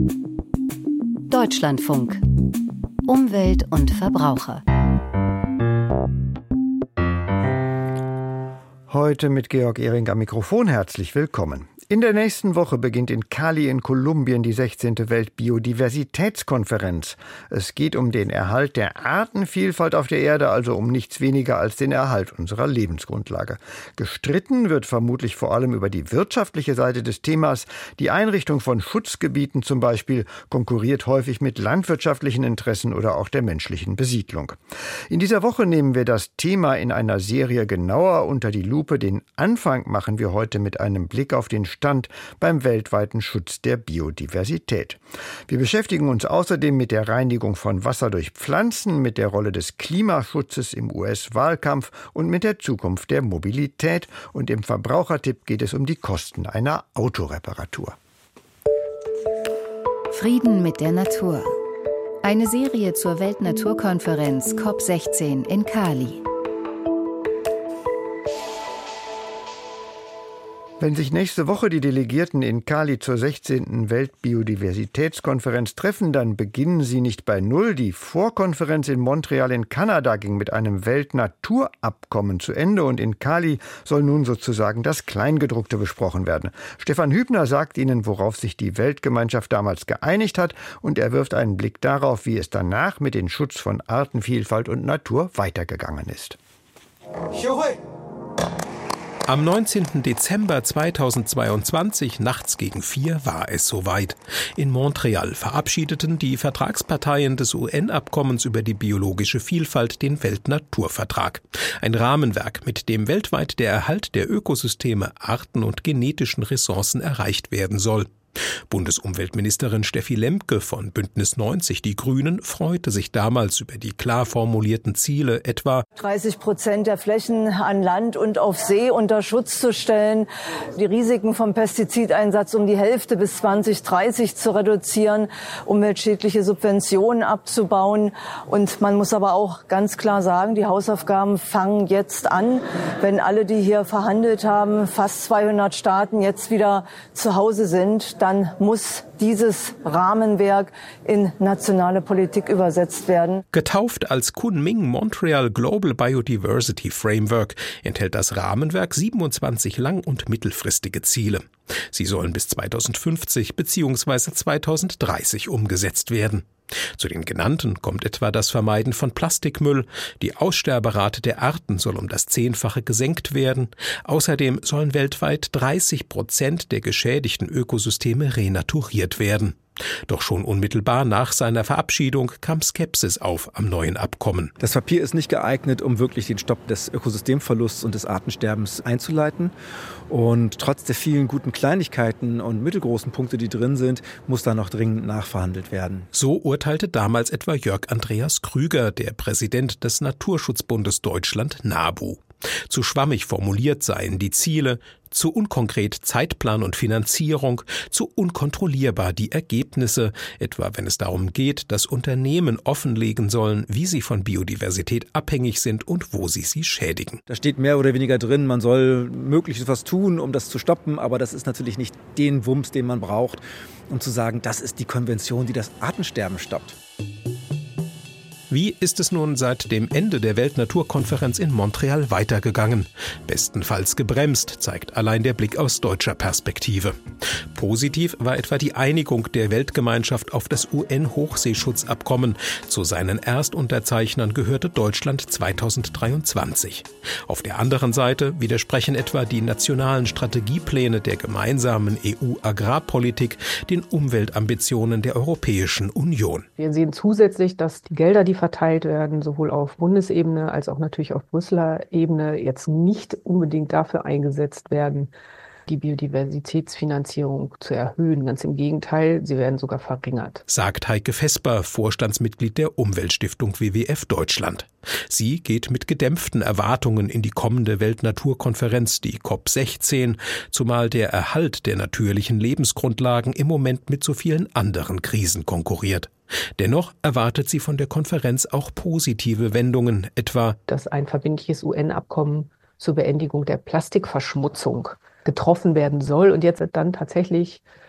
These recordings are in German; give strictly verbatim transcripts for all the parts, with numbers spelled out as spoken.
Deutschlandfunk. Umwelt und Verbraucher. Heute mit Georg Ehring am Mikrofon. Herzlich willkommen. In der nächsten Woche beginnt in Cali in Kolumbien die sechzehnte Weltbiodiversitätskonferenz. Es geht um den Erhalt der Artenvielfalt auf der Erde, also um nichts weniger als den Erhalt unserer Lebensgrundlage. Gestritten wird vermutlich vor allem über die wirtschaftliche Seite des Themas. Die Einrichtung von Schutzgebieten zum Beispiel konkurriert häufig mit landwirtschaftlichen Interessen oder auch der menschlichen Besiedlung. In dieser Woche nehmen wir das Thema in einer Serie genauer unter die Lupe. Den Anfang machen wir heute mit einem Blick auf den Stand beim weltweiten Schutz der Biodiversität. Wir beschäftigen uns außerdem mit der Reinigung von Wasser durch Pflanzen, mit der Rolle des Klimaschutzes im U S-Wahlkampf und mit der Zukunft der Mobilität. Und im Verbrauchertipp geht es um die Kosten einer Autoreparatur. Frieden mit der Natur. Eine Serie zur Weltnaturkonferenz C O P sechzehn in Cali. Wenn sich nächste Woche die Delegierten in Cali zur sechzehnten Weltbiodiversitätskonferenz treffen, dann beginnen sie nicht bei Null. Die Vorkonferenz in Montreal in Kanada ging mit einem Weltnaturabkommen zu Ende und in Cali soll nun sozusagen das Kleingedruckte besprochen werden. Stefan Hübner sagt Ihnen, worauf sich die Weltgemeinschaft damals geeinigt hat, und er wirft einen Blick darauf, wie es danach mit dem Schutz von Artenvielfalt und Natur weitergegangen ist. Am neunzehnten Dezember zweitausendzweiundzwanzig, nachts gegen vier, war es soweit. In Montreal verabschiedeten die Vertragsparteien des U N-Abkommens über die biologische Vielfalt den Weltnaturvertrag. Ein Rahmenwerk, mit dem weltweit der Erhalt der Ökosysteme, Arten und genetischen Ressourcen erreicht werden soll. Bundesumweltministerin Steffi Lemke von Bündnis neunzig, die Grünen, freute sich damals über die klar formulierten Ziele, etwa dreißig Prozent der Flächen an Land und auf See unter Schutz zu stellen, die Risiken vom Pestizideinsatz um die Hälfte bis zwanzig dreißig zu reduzieren, umweltschädliche Subventionen abzubauen. Und man muss aber auch ganz klar sagen, die Hausaufgaben fangen jetzt an. Wenn alle, die hier verhandelt haben, fast zweihundert Staaten jetzt wieder zu Hause sind, dann muss dieses Rahmenwerk in nationale Politik übersetzt werden. Getauft als Kunming Montreal Global Biodiversity Framework enthält das Rahmenwerk siebenundzwanzig lang- und mittelfristige Ziele. Sie sollen bis zweitausendfünfzig bzw. zweitausenddreißig umgesetzt werden. Zu den genannten kommt etwa das Vermeiden von Plastikmüll, die Aussterberate der Arten soll um das Zehnfache gesenkt werden, außerdem sollen weltweit dreißig Prozent der geschädigten Ökosysteme renaturiert werden. Doch schon unmittelbar nach seiner Verabschiedung kam Skepsis auf am neuen Abkommen. Das Papier ist nicht geeignet, um wirklich den Stopp des Ökosystemverlusts und des Artensterbens einzuleiten. Und trotz der vielen guten Kleinigkeiten und mittelgroßen Punkte, die drin sind, muss da noch dringend nachverhandelt werden. So urteilte damals etwa Jörg Andreas Krüger, der Präsident des Naturschutzbundes Deutschland NABU. Zu schwammig formuliert seien die Ziele, zu unkonkret Zeitplan und Finanzierung, zu unkontrollierbar die Ergebnisse, etwa wenn es darum geht, dass Unternehmen offenlegen sollen, wie sie von Biodiversität abhängig sind und wo sie sie schädigen. Da steht mehr oder weniger drin, man soll möglichst was tun, um das zu stoppen, aber das ist natürlich nicht den Wumms, den man braucht, um zu sagen, das ist die Konvention, die das Artensterben stoppt. Wie ist es nun seit dem Ende der Weltnaturkonferenz in Montreal weitergegangen? Bestenfalls gebremst, zeigt allein der Blick aus deutscher Perspektive. Positiv war etwa die Einigung der Weltgemeinschaft auf das U N-Hochseeschutzabkommen. Zu seinen Erstunterzeichnern gehörte Deutschland zweitausenddreiundzwanzig. Auf der anderen Seite widersprechen etwa die nationalen Strategiepläne der gemeinsamen E U-Agrarpolitik den Umweltambitionen der Europäischen Union. Wir sehen zusätzlich, dass die Gelder, die verteilt werden, sowohl auf Bundesebene als auch natürlich auf Brüsseler Ebene, jetzt nicht unbedingt dafür eingesetzt werden, die Biodiversitätsfinanzierung zu erhöhen. Ganz im Gegenteil, sie werden sogar verringert. Sagt Heike Vesper, Vorstandsmitglied der Umweltstiftung W W F Deutschland. Sie geht mit gedämpften Erwartungen in die kommende Weltnaturkonferenz, die C O P sechzehn, zumal der Erhalt der natürlichen Lebensgrundlagen im Moment mit so vielen anderen Krisen konkurriert. Dennoch erwartet sie von der Konferenz auch positive Wendungen, etwa, dass ein verbindliches U N-Abkommen zur Beendigung der Plastikverschmutzung getroffen werden soll und jetzt dann tatsächlich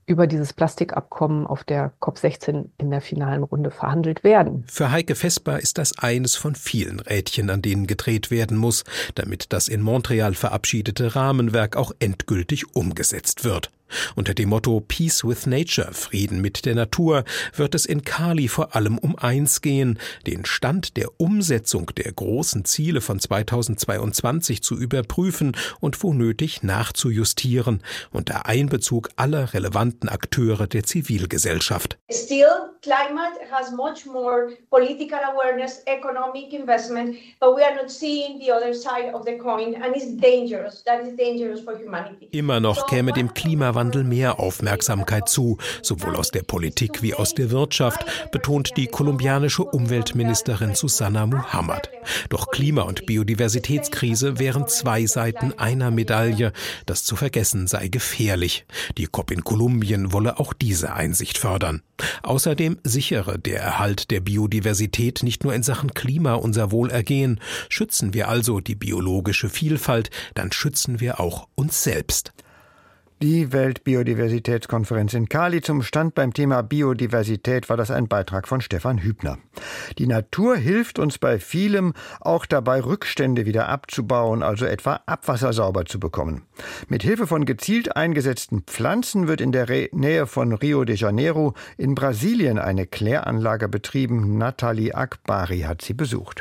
über dieses Plastikabkommen auf der COP sechzehn in der finalen Runde verhandelt werden. Für Heike Vesper ist das eines von vielen Rädchen, an denen gedreht werden muss, damit das in Montreal verabschiedete Rahmenwerk auch endgültig umgesetzt wird. Unter dem Motto Peace with Nature, Frieden mit der Natur, wird es in Cali vor allem um eins gehen, den Stand der Umsetzung der großen Ziele von zweitausendzweiundzwanzig zu überprüfen und wo nötig nachzujustieren, unter Einbezug aller relevanten Akteure der Zivilgesellschaft. Still, climate has much more political awareness, economic investment, but we are not seeing the other side of the coin, and it's dangerous. That is dangerous for humanity. Immer noch käme dem Klimawandel mehr Aufmerksamkeit zu, sowohl aus der Politik wie aus der Wirtschaft, betont die kolumbianische Umweltministerin Susana Muhammad. Doch Klima- und Biodiversitätskrise wären zwei Seiten einer Medaille. Das zu vergessen sei gefährlich. Die COP in Kolumbien wolle auch diese Einsicht fördern. Außerdem sichere der Erhalt der Biodiversität nicht nur in Sachen Klima unser Wohlergehen. Schützen wir also die biologische Vielfalt, dann schützen wir auch uns selbst. Die Weltbiodiversitätskonferenz in Cali zum Stand beim Thema Biodiversität war das ein Beitrag von Stefan Hübner. Die Natur hilft uns bei vielem, auch dabei Rückstände wieder abzubauen, also etwa Abwasser sauber zu bekommen. Mit Hilfe von gezielt eingesetzten Pflanzen wird in der Re- Nähe von Rio de Janeiro in Brasilien eine Kläranlage betrieben. Nathalie Akbari hat sie besucht.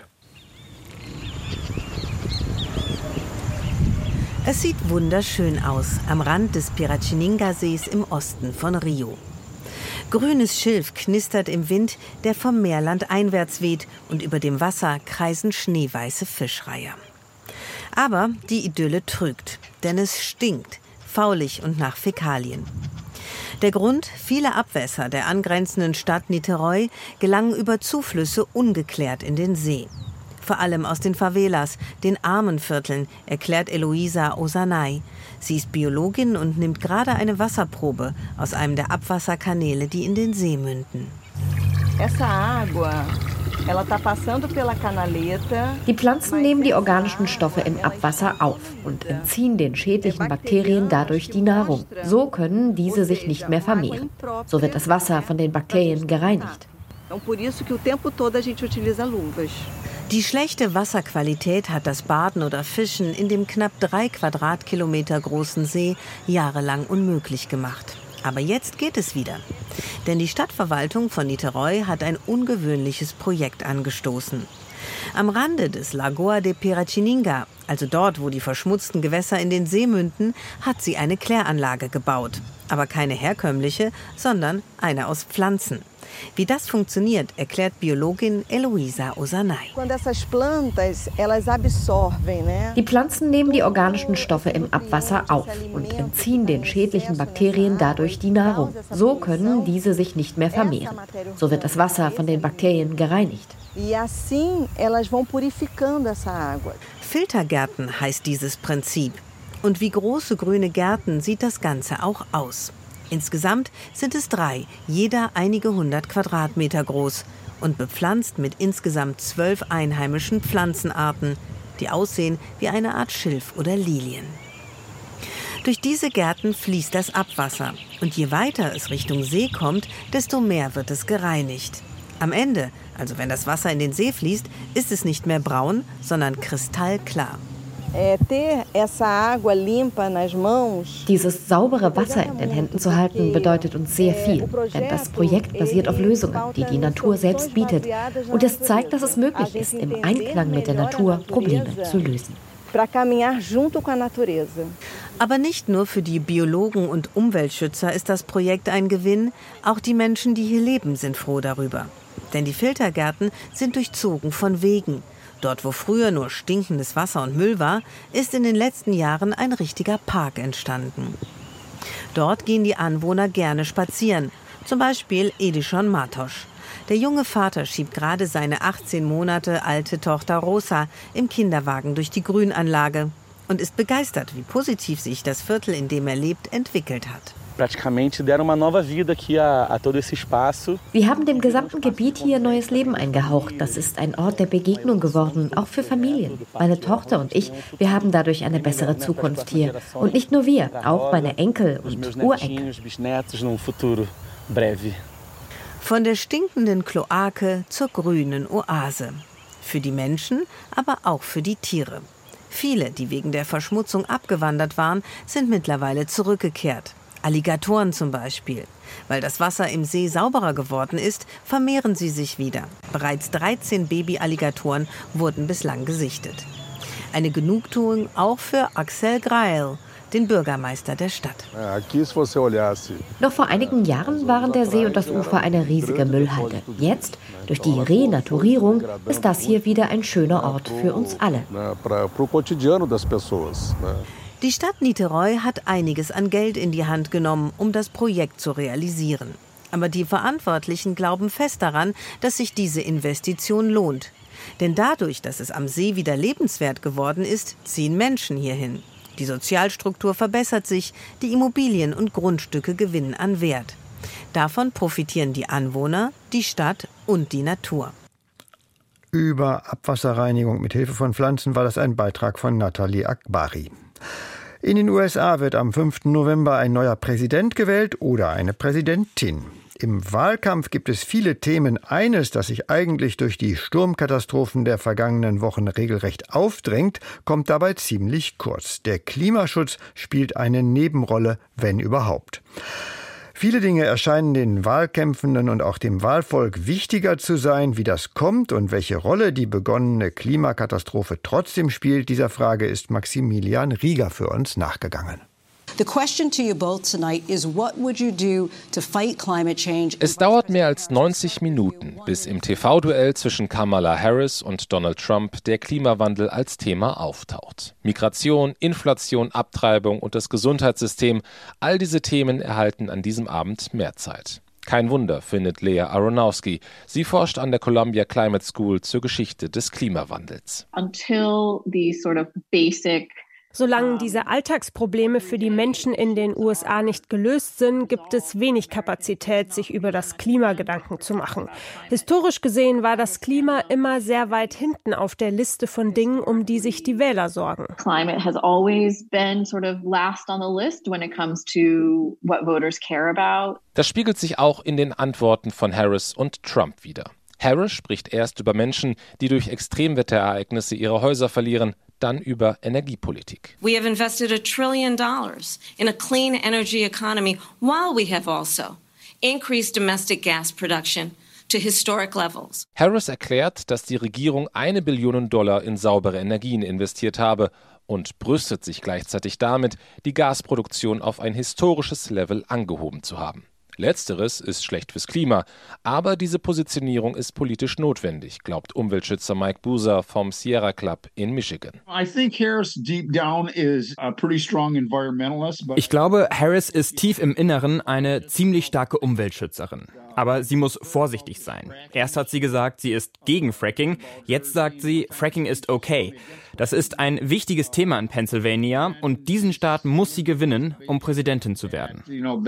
Es sieht wunderschön aus am Rand des Piratininga-Sees im Osten von Rio. Grünes Schilf knistert im Wind, der vom Meerland einwärts weht, und über dem Wasser kreisen schneeweiße Fischreiher. Aber die Idylle trügt, denn es stinkt, faulig und nach Fäkalien. Der Grund: viele Abwässer der angrenzenden Stadt Niterói gelangen über Zuflüsse ungeklärt in den See. Vor allem aus den Favelas, den armen Vierteln, erklärt Eloisa Osanay. Sie ist Biologin und nimmt gerade eine Wasserprobe aus einem der Abwasserkanäle, die in den See münden. Die Pflanzen nehmen die organischen Stoffe im Abwasser auf und entziehen den schädlichen Bakterien dadurch die Nahrung. So können diese sich nicht mehr vermehren. So wird das Wasser von den Bakterien gereinigt. Die schlechte Wasserqualität hat das Baden oder Fischen in dem knapp drei Quadratkilometer großen See jahrelang unmöglich gemacht. Aber jetzt geht es wieder. Denn die Stadtverwaltung von Niterói hat ein ungewöhnliches Projekt angestoßen. Am Rande des Lagoa de Piratininga, also dort, wo die verschmutzten Gewässer in den See münden, hat sie eine Kläranlage gebaut. Aber keine herkömmliche, sondern eine aus Pflanzen. Wie das funktioniert, erklärt Biologin Eloisa Osanay. Die Pflanzen nehmen die organischen Stoffe im Abwasser auf und entziehen den schädlichen Bakterien dadurch die Nahrung. So können diese sich nicht mehr vermehren. So wird das Wasser von den Bakterien gereinigt. Filtergärten heißt dieses Prinzip. Und wie große grüne Gärten sieht das Ganze auch aus. Insgesamt sind es drei, jeder einige hundert Quadratmeter groß und bepflanzt mit insgesamt zwölf einheimischen Pflanzenarten, die aussehen wie eine Art Schilf oder Lilien. Durch diese Gärten fließt das Abwasser und je weiter es Richtung See kommt, desto mehr wird es gereinigt. Am Ende, also wenn das Wasser in den See fließt, ist es nicht mehr braun, sondern kristallklar. Dieses saubere Wasser in den Händen zu halten, bedeutet uns sehr viel. Denn das Projekt basiert auf Lösungen, die die Natur selbst bietet. Und es zeigt, dass es möglich ist, im Einklang mit der Natur Probleme zu lösen. Aber nicht nur für die Biologen und Umweltschützer ist das Projekt ein Gewinn. Auch die Menschen, die hier leben, sind froh darüber. Denn die Filtergärten sind durchzogen von Wegen. Dort, wo früher nur stinkendes Wasser und Müll war, ist in den letzten Jahren ein richtiger Park entstanden. Dort gehen die Anwohner gerne spazieren, zum Beispiel Edison Matos. Der junge Vater schiebt gerade seine achtzehn Monate alte Tochter Rosa im Kinderwagen durch die Grünanlage und ist begeistert, wie positiv sich das Viertel, in dem er lebt, entwickelt hat. Sie haben dem gesamten Gebiet hier neues Leben eingehaucht. Das ist ein Ort der Begegnung geworden, auch für Familien. Meine Tochter und ich, wir haben dadurch eine bessere Zukunft hier. Und nicht nur wir, auch meine Enkel und Urenkel. Von der stinkenden Kloake zur grünen Oase. Für die Menschen, aber auch für die Tiere. Viele, die wegen der Verschmutzung abgewandert waren, sind mittlerweile zurückgekehrt. Alligatoren zum Beispiel. Weil das Wasser im See sauberer geworden ist, vermehren sie sich wieder. Bereits dreizehn Babyalligatoren wurden bislang gesichtet. Eine Genugtuung auch für Axel Grael, den Bürgermeister der Stadt. Noch vor einigen Jahren waren der See und das Ufer eine riesige Müllhalde. Jetzt, durch die Renaturierung, ist das hier wieder ein schöner Ort für uns alle. Die Stadt Niterói hat einiges an Geld in die Hand genommen, um das Projekt zu realisieren. Aber die Verantwortlichen glauben fest daran, dass sich diese Investition lohnt. Denn dadurch, dass es am See wieder lebenswert geworden ist, ziehen Menschen hierhin. Die Sozialstruktur verbessert sich, die Immobilien und Grundstücke gewinnen an Wert. Davon profitieren die Anwohner, die Stadt und die Natur. Über Abwasserreinigung mit Hilfe von Pflanzen war das ein Beitrag von Nathalie Akbari. In den U S A wird am fünften November ein neuer Präsident gewählt oder eine Präsidentin. Im Wahlkampf gibt es viele Themen. Eines, das sich eigentlich durch die Sturmkatastrophen der vergangenen Wochen regelrecht aufdrängt, kommt dabei ziemlich kurz. Der Klimaschutz spielt eine Nebenrolle, wenn überhaupt. Viele Dinge erscheinen den Wahlkämpfenden und auch dem Wahlvolk wichtiger zu sein. Wie das kommt und welche Rolle die begonnene Klimakatastrophe trotzdem spielt, dieser Frage ist Maximilian Rieger für uns nachgegangen. Es dauert mehr als neunzig Minuten, bis im T V-Duell zwischen Kamala Harris und Donald Trump der Klimawandel als Thema auftaucht. Migration, Inflation, Abtreibung und das Gesundheitssystem, all diese Themen erhalten an diesem Abend mehr Zeit. Kein Wunder, findet Lea Aronowski. Sie forscht an der Columbia Climate School zur Geschichte des Klimawandels. Until the sort of basic Solange diese Alltagsprobleme für die Menschen in den U S A nicht gelöst sind, gibt es wenig Kapazität, sich über das Klima Gedanken zu machen. Historisch gesehen war das Klima immer sehr weit hinten auf der Liste von Dingen, um die sich die Wähler sorgen. Climate has always been sort of last on the list when it comes to what voters care about. Das spiegelt sich auch in den Antworten von Harris und Trump wider. Harris spricht erst über Menschen, die durch Extremwetterereignisse ihre Häuser verlieren, dann über Energiepolitik. We have invested a trillion dollars in a clean energy economy while we have also increased domestic gas production to historic levels. Harris erklärt, dass die Regierung eine Billion Dollar in saubere Energien investiert habe und brüstet sich gleichzeitig damit, die Gasproduktion auf ein historisches Level angehoben zu haben. Letzteres ist schlecht fürs Klima, aber diese Positionierung ist politisch notwendig, glaubt Umweltschützer Mike Buser vom Sierra Club in Michigan. Ich glaube, Harris ist tief im Inneren eine ziemlich starke Umweltschützerin. Aber sie muss vorsichtig sein. Erst hat sie gesagt, sie ist gegen Fracking, jetzt sagt sie, Fracking ist okay. Das ist ein wichtiges Thema in Pennsylvania und diesen Staat muss sie gewinnen, um Präsidentin zu werden.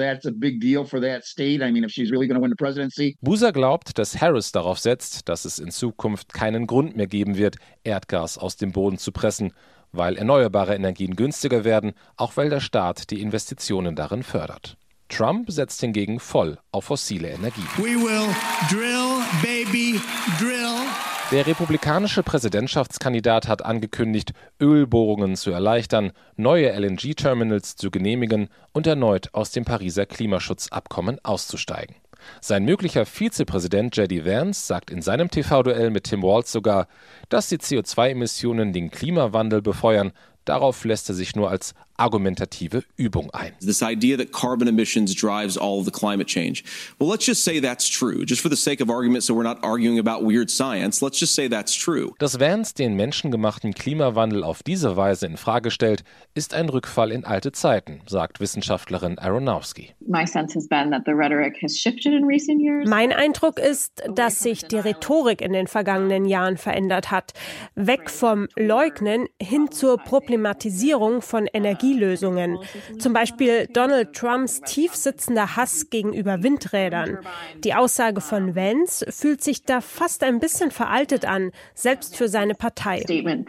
Buser glaubt, dass Harris darauf setzt, dass es in Zukunft keinen Grund mehr geben wird, Erdgas aus dem Boden zu pressen, weil erneuerbare Energien günstiger werden, auch weil der Staat die Investitionen darin fördert. Trump setzt hingegen voll auf fossile Energien. We will drill, baby, drill. Der republikanische Präsidentschaftskandidat hat angekündigt, Ölbohrungen zu erleichtern, neue L N G-Terminals zu genehmigen und erneut aus dem Pariser Klimaschutzabkommen auszusteigen. Sein möglicher Vizepräsident J D Vance sagt in seinem T V-Duell mit Tim Walz sogar, dass die C O zwei Emissionen den Klimawandel befeuern. Darauf lässt er sich nur als argumentative Übung ein. This idea that carbon emissions drives all of the climate change. Well, let's just say that's true. Just for the sake of argument, so we're not arguing about weird science, let's just say that's true. Dass Vance den menschengemachten Klimawandel auf diese Weise in Frage stellt, ist ein Rückfall in alte Zeiten, sagt Wissenschaftlerin Aronowski. My sense has been that the rhetoric has shifted in recent years. Mein Eindruck ist, dass sich die Rhetorik in den vergangenen Jahren verändert hat. Weg vom Leugnen hin zur Problematisierung von Energie Energielösungen. Zum Beispiel Donald Trumps tiefsitzender Hass gegenüber Windrädern. Die Aussage von Vance fühlt sich da fast ein bisschen veraltet an, selbst für seine Partei.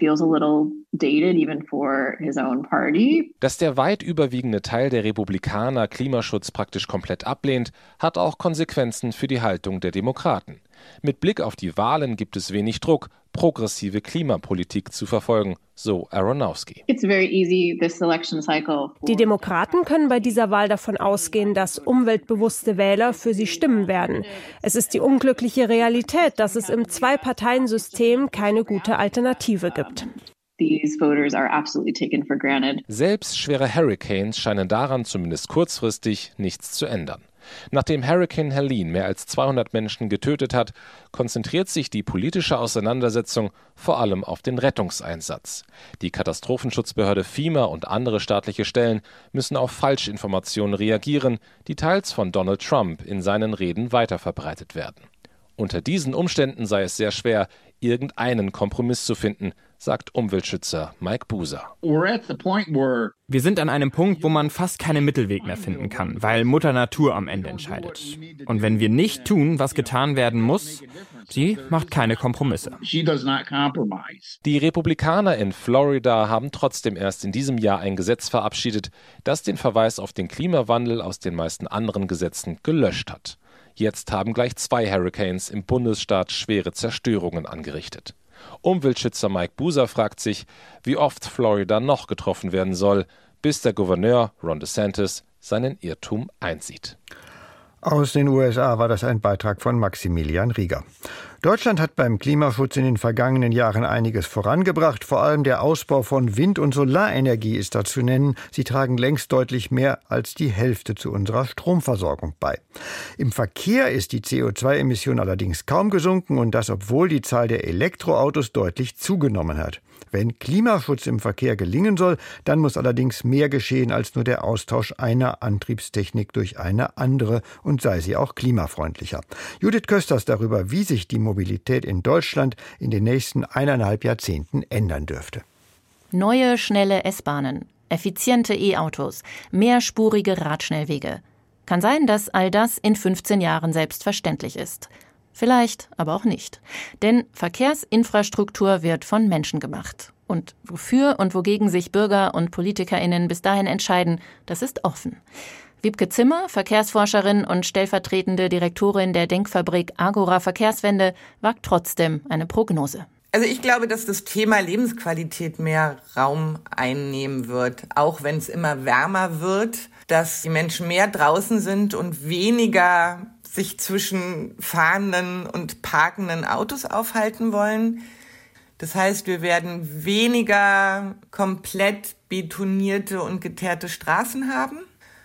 Dass der weit überwiegende Teil der Republikaner Klimaschutz praktisch komplett ablehnt, hat auch Konsequenzen für die Haltung der Demokraten. Mit Blick auf die Wahlen gibt es wenig Druck, progressive Klimapolitik zu verfolgen, so Aronofsky. Die Demokraten können bei dieser Wahl davon ausgehen, dass umweltbewusste Wähler für sie stimmen werden. Es ist die unglückliche Realität, dass es im Zwei-Parteien-System keine gute Alternative gibt. Selbst schwere Hurricanes scheinen daran zumindest kurzfristig nichts zu ändern. Nachdem Hurricane Helene mehr als zweihundert Menschen getötet hat, konzentriert sich die politische Auseinandersetzung vor allem auf den Rettungseinsatz. Die Katastrophenschutzbehörde FEMA und andere staatliche Stellen müssen auf Falschinformationen reagieren, die teils von Donald Trump in seinen Reden weiterverbreitet werden. Unter diesen Umständen sei es sehr schwer, irgendeinen Kompromiss zu finden, sagt Umweltschützer Mike Buser. Wir sind an einem Punkt, wo man fast keinen Mittelweg mehr finden kann, weil Mutter Natur am Ende entscheidet. Und wenn wir nicht tun, was getan werden muss, sie macht keine Kompromisse. Die Republikaner in Florida haben trotzdem erst in diesem Jahr ein Gesetz verabschiedet, das den Verweis auf den Klimawandel aus den meisten anderen Gesetzen gelöscht hat. Jetzt haben gleich zwei Hurricanes im Bundesstaat schwere Zerstörungen angerichtet. Umweltschützer Mike Buser fragt sich, wie oft Florida noch getroffen werden soll, bis der Gouverneur Ron DeSantis seinen Irrtum einsieht. Aus den U S A war das ein Beitrag von Maximilian Rieger. Deutschland hat beim Klimaschutz in den vergangenen Jahren einiges vorangebracht. Vor allem der Ausbau von Wind- und Solarenergie ist da zu nennen. Sie tragen längst deutlich mehr als die Hälfte zu unserer Stromversorgung bei. Im Verkehr ist die C O zwei Emission allerdings kaum gesunken und das, obwohl die Zahl der Elektroautos deutlich zugenommen hat. Wenn Klimaschutz im Verkehr gelingen soll, dann muss allerdings mehr geschehen als nur der Austausch einer Antriebstechnik durch eine andere und sei sie auch klimafreundlicher. Judith Kösters darüber, wie sich die Mobilität in Deutschland in den nächsten eineinhalb Jahrzehnten ändern dürfte. Neue, schnelle S-Bahnen, effiziente E-Autos, mehrspurige Radschnellwege. Kann sein, dass all das in fünfzehn Jahren selbstverständlich ist. Vielleicht aber auch nicht. Denn Verkehrsinfrastruktur wird von Menschen gemacht. Und wofür und wogegen sich Bürger und PolitikerInnen bis dahin entscheiden, das ist offen. Wiebke Zimmer, Verkehrsforscherin und stellvertretende Direktorin der Denkfabrik Agora Verkehrswende, wagt trotzdem eine Prognose. Also ich glaube, dass das Thema Lebensqualität mehr Raum einnehmen wird, auch wenn es immer wärmer wird, dass die Menschen mehr draußen sind und weniger sich zwischen fahrenden und parkenden Autos aufhalten wollen. Das heißt, wir werden weniger komplett betonierte und geteerte Straßen haben,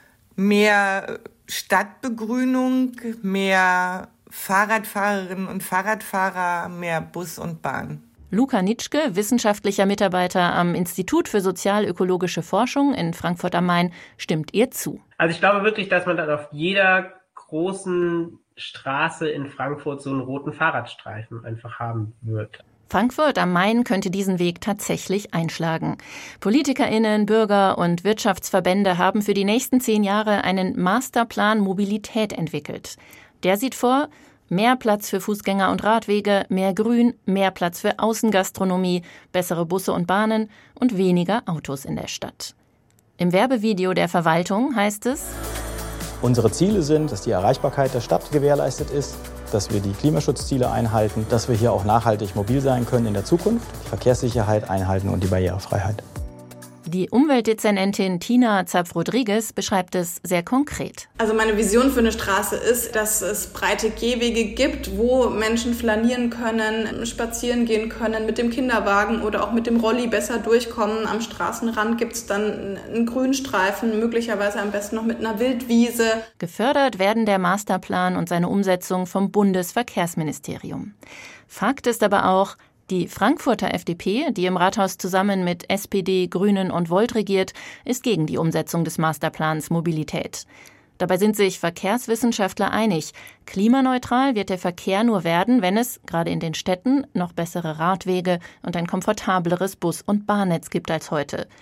mehr Stadtbegrünung, mehr Fahrradfahrerinnen und Fahrradfahrer, mehr Bus und Bahn. Luca Nitschke, wissenschaftlicher Mitarbeiter am Institut für sozialökologische Forschung in Frankfurt am Main, stimmt ihr zu. Also ich glaube wirklich, dass man dann auf jeder großen Straße in Frankfurt so einen roten Fahrradstreifen einfach haben wird. Frankfurt am Main könnte diesen Weg tatsächlich einschlagen. PolitikerInnen, Bürger und Wirtschaftsverbände haben für die nächsten zehn Jahre einen Masterplan Mobilität entwickelt. Der sieht vor, mehr Platz für Fußgänger und Radwege, mehr Grün, mehr Platz für Außengastronomie, bessere Busse und Bahnen und weniger Autos in der Stadt. Im Werbevideo der Verwaltung heißt es: Unsere Ziele sind, dass die Erreichbarkeit der Stadt gewährleistet ist, dass wir die Klimaschutzziele einhalten, dass wir hier auch nachhaltig mobil sein können in der Zukunft, die Verkehrssicherheit einhalten und die Barrierefreiheit. Die Umweltdezernentin Tina Zapf-Rodriguez beschreibt es sehr konkret. Also meine Vision für eine Straße ist, dass es breite Gehwege gibt, wo Menschen flanieren können, spazieren gehen können, mit dem Kinderwagen oder auch mit dem Rolli besser durchkommen. Am Straßenrand gibt es dann einen Grünstreifen, möglicherweise am besten noch mit einer Wildwiese. Gefördert werden der Masterplan und seine Umsetzung vom Bundesverkehrsministerium. Fakt ist aber auch, die Frankfurter F D P, die im Rathaus zusammen mit S P D, Grünen und Volt regiert, ist gegen die Umsetzung des Masterplans Mobilität. Dabei sind sich Verkehrswissenschaftler einig. Klimaneutral wird der Verkehr nur werden, wenn es, gerade in den Städten, noch bessere Radwege und ein komfortableres Bus- und Bahnnetz gibt als heute.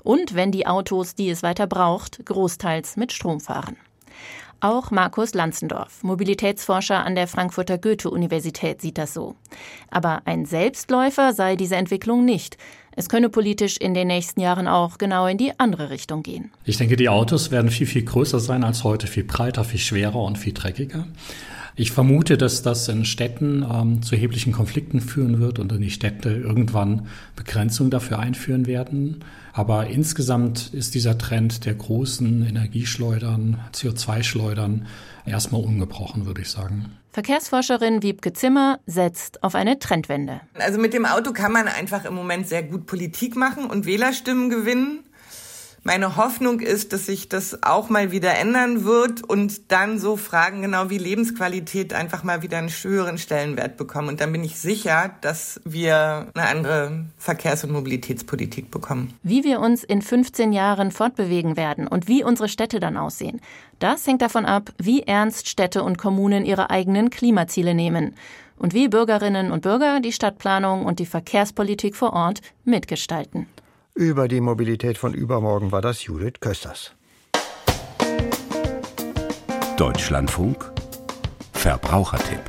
Und wenn die Autos, die es weiter braucht, großteils mit Strom fahren. Auch Markus Lanzendorf, Mobilitätsforscher an der Frankfurter Goethe-Universität, sieht das so. Aber ein Selbstläufer sei diese Entwicklung nicht. Es könne politisch in den nächsten Jahren auch genau in die andere Richtung gehen. Ich denke, die Autos werden viel, viel größer sein als heute, viel breiter, viel schwerer und viel dreckiger. Ich vermute, dass das in Städten ähm, zu erheblichen Konflikten führen wird und in die Städte irgendwann Begrenzungen dafür einführen werden. Aber insgesamt ist dieser Trend der großen Energieschleudern, C O zwei Schleudern erstmal ungebrochen, würde ich sagen. Verkehrsforscherin Wiebke Zimmer setzt auf eine Trendwende. Also mit dem Auto kann man einfach im Moment sehr gut Politik machen und Wählerstimmen gewinnen. Meine Hoffnung ist, dass sich das auch mal wieder ändern wird und dann so Fragen genau wie Lebensqualität einfach mal wieder einen höheren Stellenwert bekommen. Und dann bin ich sicher, dass wir eine andere Verkehrs- und Mobilitätspolitik bekommen. Wie wir uns in fünfzehn Jahren fortbewegen werden und wie unsere Städte dann aussehen, das hängt davon ab, wie ernst Städte und Kommunen ihre eigenen Klimaziele nehmen und wie Bürgerinnen und Bürger die Stadtplanung und die Verkehrspolitik vor Ort mitgestalten. Über die Mobilität von übermorgen war das Judith Kösters. Deutschlandfunk Verbrauchertipp.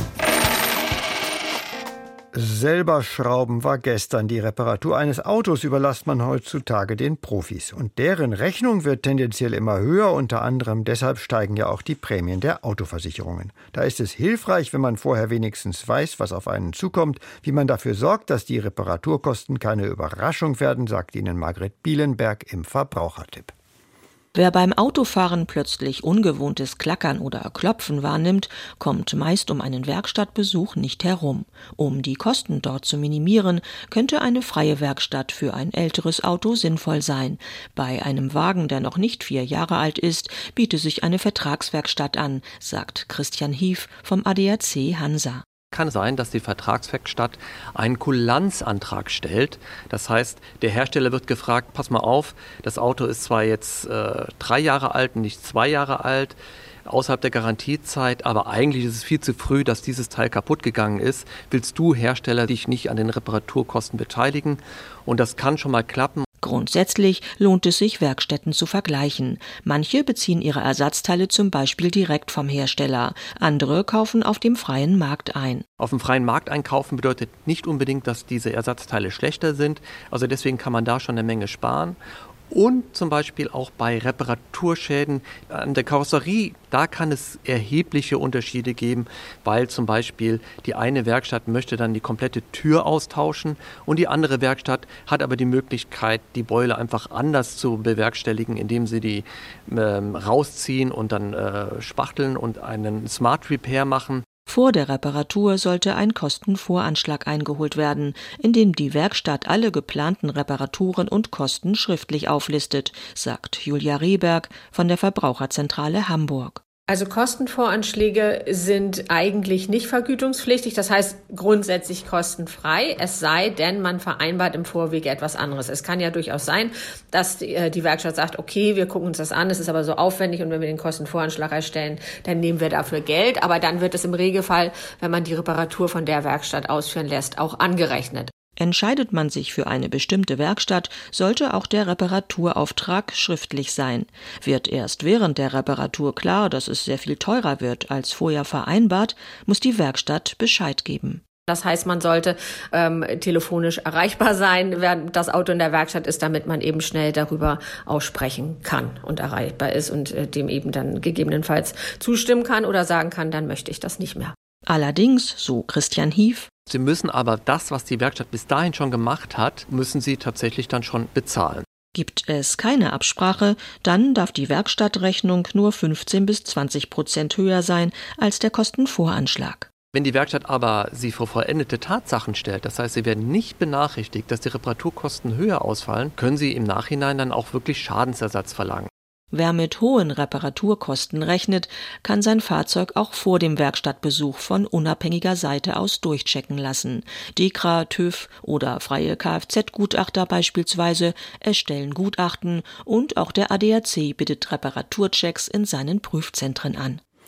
Selber schrauben war gestern. Die Reparatur eines Autos überlässt man heutzutage den Profis. Und deren Rechnung wird tendenziell immer höher. Unter anderem deshalb steigen ja auch die Prämien der Autoversicherungen. Da ist es hilfreich, wenn man vorher wenigstens weiß, was auf einen zukommt, wie man dafür sorgt, dass die Reparaturkosten keine Überraschung werden, sagt Ihnen Margret Bielenberg im Verbrauchertipp. Wer beim Autofahren plötzlich ungewohntes Klackern oder Klopfen wahrnimmt, kommt meist um einen Werkstattbesuch nicht herum. Um die Kosten dort zu minimieren, könnte eine freie Werkstatt für ein älteres Auto sinnvoll sein. Bei einem Wagen, der noch nicht vier Jahre alt ist, bietet sich eine Vertragswerkstatt an, sagt Christian Hief vom A D A C Hansa. Kann sein, dass die Vertragswerkstatt einen Kulanzantrag stellt. Das heißt, der Hersteller wird gefragt, pass mal auf, das Auto ist zwar jetzt äh, drei Jahre alt und nicht zwei Jahre alt, außerhalb der Garantiezeit, aber eigentlich ist es viel zu früh, dass dieses Teil kaputt gegangen ist. Willst du, Hersteller, dich nicht an den Reparaturkosten beteiligen? Und das kann schon mal klappen. Grundsätzlich lohnt es sich, Werkstätten zu vergleichen. Manche beziehen ihre Ersatzteile zum Beispiel direkt vom Hersteller. Andere kaufen auf dem freien Markt ein. Auf dem freien Markt einkaufen bedeutet nicht unbedingt, dass diese Ersatzteile schlechter sind. Also deswegen kann man da schon eine Menge sparen. Und zum Beispiel auch bei Reparaturschäden an der Karosserie, da kann es erhebliche Unterschiede geben, weil zum Beispiel die eine Werkstatt möchte dann die komplette Tür austauschen und die andere Werkstatt hat aber die Möglichkeit, die Beule einfach anders zu bewerkstelligen, indem sie die ähm, rausziehen und dann äh, spachteln und einen Smart Repair machen. Vor der Reparatur sollte ein Kostenvoranschlag eingeholt werden, in dem die Werkstatt alle geplanten Reparaturen und Kosten schriftlich auflistet, sagt Julia Rehberg von der Verbraucherzentrale Hamburg. Also Kostenvoranschläge sind eigentlich nicht vergütungspflichtig, das heißt grundsätzlich kostenfrei, es sei denn, man vereinbart im Vorwege etwas anderes. Es kann ja durchaus sein, dass die, die Werkstatt sagt, okay, wir gucken uns das an, es ist aber so aufwendig und wenn wir den Kostenvoranschlag erstellen, dann nehmen wir dafür Geld. Aber dann wird es im Regelfall, wenn man die Reparatur von der Werkstatt ausführen lässt, auch angerechnet. Entscheidet man sich für eine bestimmte Werkstatt, sollte auch der Reparaturauftrag schriftlich sein. Wird erst während der Reparatur klar, dass es sehr viel teurer wird als vorher vereinbart, muss die Werkstatt Bescheid geben. Das heißt, man sollte ähm, telefonisch erreichbar sein, während das Auto in der Werkstatt ist, damit man eben schnell darüber aussprechen kann und erreichbar ist und äh, dem eben dann gegebenenfalls zustimmen kann oder sagen kann, dann möchte ich das nicht mehr. Allerdings, so Christian Hief, Sie müssen aber das, was die Werkstatt bis dahin schon gemacht hat, müssen Sie tatsächlich dann schon bezahlen. Gibt es keine Absprache, dann darf die Werkstattrechnung nur fünfzehn bis zwanzig Prozent höher sein als der Kostenvoranschlag. Wenn die Werkstatt aber Sie vor vollendete Tatsachen stellt, das heißt, Sie werden nicht benachrichtigt, dass die Reparaturkosten höher ausfallen, können Sie im Nachhinein dann auch wirklich Schadensersatz verlangen. Wer mit hohen Reparaturkosten rechnet, kann sein Fahrzeug auch vor dem Werkstattbesuch von unabhängiger Seite aus durchchecken lassen. DEKRA, TÜV oder freie Kfz-Gutachter beispielsweise erstellen Gutachten und auch der A D A C bietet Reparaturchecks in seinen Prüfzentren an.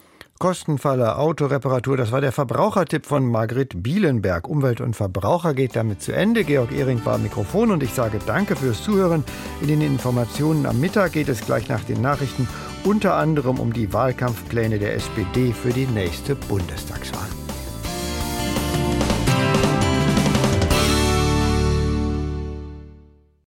Kostenfalle, Autoreparatur, das war der Verbrauchertipp von Margret Bielenberg. Umwelt und Verbraucher geht damit zu Ende. Georg Ehring war am Mikrofon und ich sage danke fürs Zuhören. In den Informationen am Mittag geht es gleich nach den Nachrichten unter anderem um die Wahlkampfpläne der S P D für die nächste Bundestagswahl.